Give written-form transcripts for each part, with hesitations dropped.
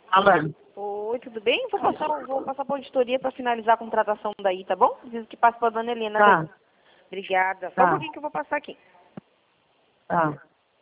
Falando. Oi, tudo bem? Vou passar para a auditoria para finalizar a contratação daí, tá bom? Diz que passa para a dona Helena. Tá. Daí. Obrigada. Só Tá. um pouquinho que eu vou passar aqui. Tá.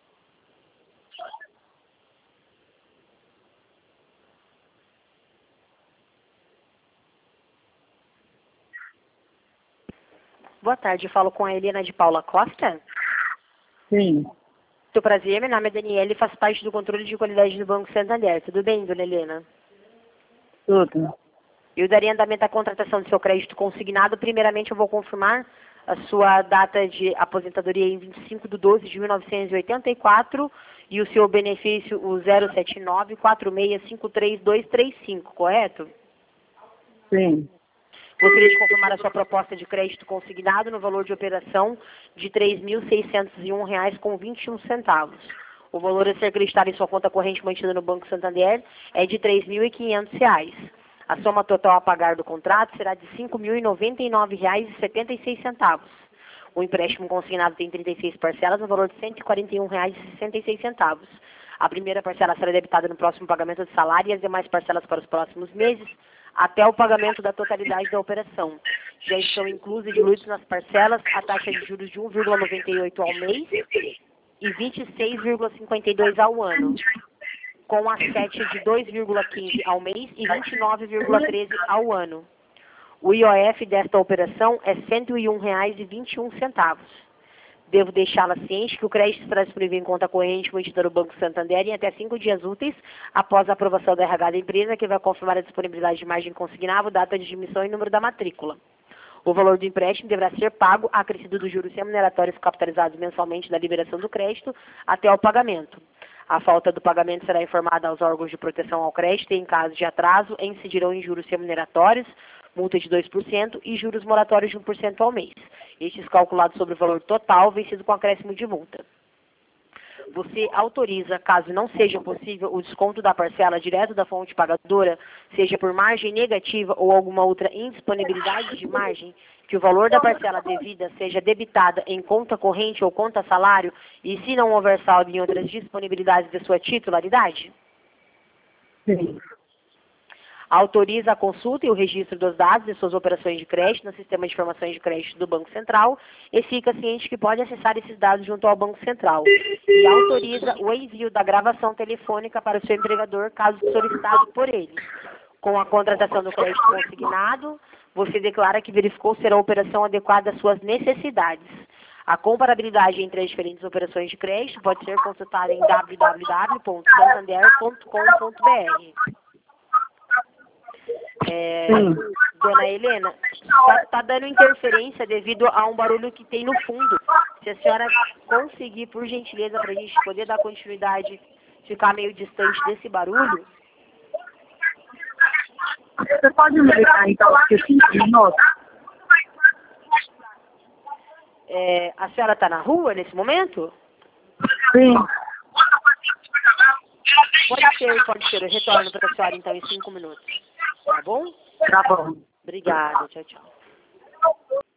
Boa tarde, eu falo com a Helena de Paula Costa. Sim. Muito prazer, meu nome é Daniela e faço parte do controle de qualidade do Banco Santander. Tudo bem, dona Helena? Tudo. Eu daria andamento à contratação do seu crédito consignado. Primeiramente, eu vou confirmar a sua data de aposentadoria em 25/12/1984 e o seu benefício, o 079-4653235, correto? Sim. Gostaria de confirmar a sua proposta de crédito consignado no valor de operação de R$ 3.601,21. O valor a ser acreditado em sua conta corrente mantida no Banco Santander é de R$ 3.500. A soma total a pagar do contrato será de R$ 5.099,76. O empréstimo consignado tem 36 parcelas no valor de R$ 141,66. A primeira parcela será debitada no próximo pagamento de salário e as demais parcelas para os próximos meses, até o pagamento da totalidade da operação. Já estão inclusas e diluídos nas parcelas a taxa de juros de 1,98 ao mês e 26,52 ao ano, com a sete de 2,15 ao mês e 29,13 ao ano. O IOF desta operação é R$ 101,21. Devo deixá-la ciente que o crédito estará disponível em conta corrente mantida no Banco Santander em até 5 dias úteis após a aprovação da RH da empresa, que vai confirmar a disponibilidade de margem consignável, data de admissão e número da matrícula. O valor do empréstimo deverá ser pago acrescido dos juros remuneratórios capitalizados mensalmente da liberação do crédito até ao pagamento. A falta do pagamento será informada aos órgãos de proteção ao crédito e, em caso de atraso, incidirão em juros remuneratórios, multa de 2% e juros moratórios de 1% ao mês. Estes calculados sobre o valor total, vencido com acréscimo de multa. Você autoriza, caso não seja possível, o desconto da parcela direto da fonte pagadora, seja por margem negativa ou alguma outra indisponibilidade de margem, que o valor da parcela devida seja debitada em conta corrente ou conta salário e, se não houver saldo em outras disponibilidades de sua titularidade? Sim. Autoriza a consulta e o registro dos dados de suas operações de crédito no Sistema de Informações de Crédito do Banco Central e fica ciente que pode acessar esses dados junto ao Banco Central. E autoriza o envio da gravação telefônica para o seu empregador, caso solicitado por ele. Com a contratação do crédito consignado, você declara que verificou ser a operação adequada às suas necessidades. A comparabilidade entre as diferentes operações de crédito pode ser consultada em www.santander.com.br. Dona Helena, está dando interferência devido a um barulho que tem no fundo. Se a senhora conseguir, por gentileza, para a gente poder dar continuidade, ficar meio distante desse barulho. Você pode me ligar, então, porque 5 minutos? A senhora está na rua nesse momento? Sim. Pode ser. Eu retorno para a senhora, então, em 5 minutos. Tá bom? Tá bom. Obrigada. Tchau, tchau.